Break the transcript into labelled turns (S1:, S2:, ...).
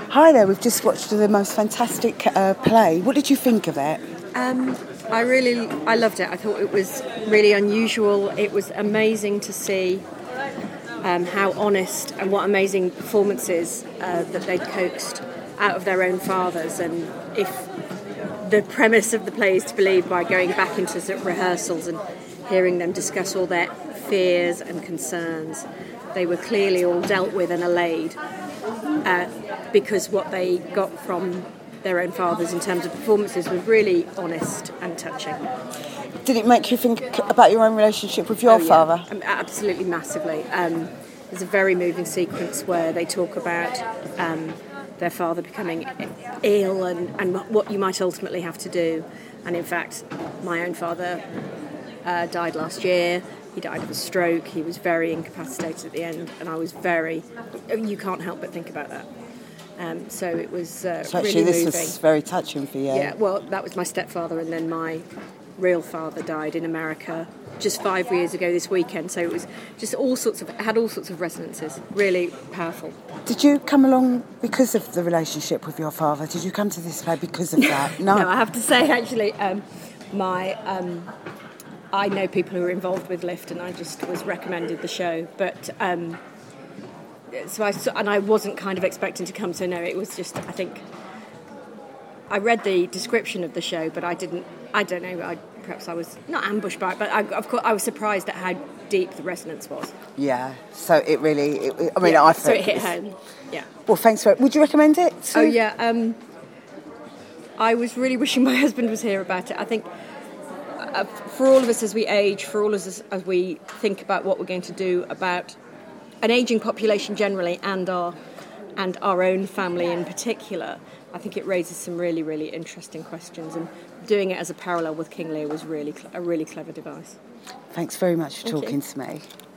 S1: Hi there, we've just watched the most fantastic play. What did you think of it?
S2: I loved it. I thought it was really unusual. It was amazing to see how honest and what amazing performances that they'd coaxed out of their own fathers. And if the premise of the play is to believe, by going back into sort of rehearsals and hearing them discuss all their fears and concerns, they were clearly all dealt with and allayed because what they got from their own fathers in terms of performances was really honest and touching.
S1: Did it make you think about your own relationship with your father?
S2: Absolutely, massively. There's a very moving sequence where they talk about their father becoming ill and what you might ultimately have to do. And in fact, my own father died last year. He died of a stroke. He was very incapacitated at the end, and I was you can't help but think about that. So it was
S1: So
S2: really
S1: actually this
S2: moving.
S1: was very touching for you.
S2: Yeah, well, that was my stepfather, and then my real father died in America just 5 years ago this weekend. So it was just had all sorts of resonances. Really powerful.
S1: Did you come along because of the relationship with your father? Did you come to this play because of that? No.
S2: No, I have to say, actually, I know people who are involved with Lift, and I just was recommended the show. But I wasn't kind of expecting to come. So no, it was just, I think I read the description of the show, but I don't know. Perhaps I was not ambushed by it, but of course I was surprised at how deep the resonance was.
S1: Yeah. So it really.
S2: I felt so it hit home. Yeah.
S1: Well, thanks for it. Would you recommend it?
S2: Oh yeah. I was really wishing my husband was here about it. I think for all of us as we age, for all of us as we think about what we're going to do about an ageing population generally and our own family in particular, I think it raises some really, really interesting questions, and doing it as a parallel with King Lear was a really clever device.
S1: Thanks very much for talking to me.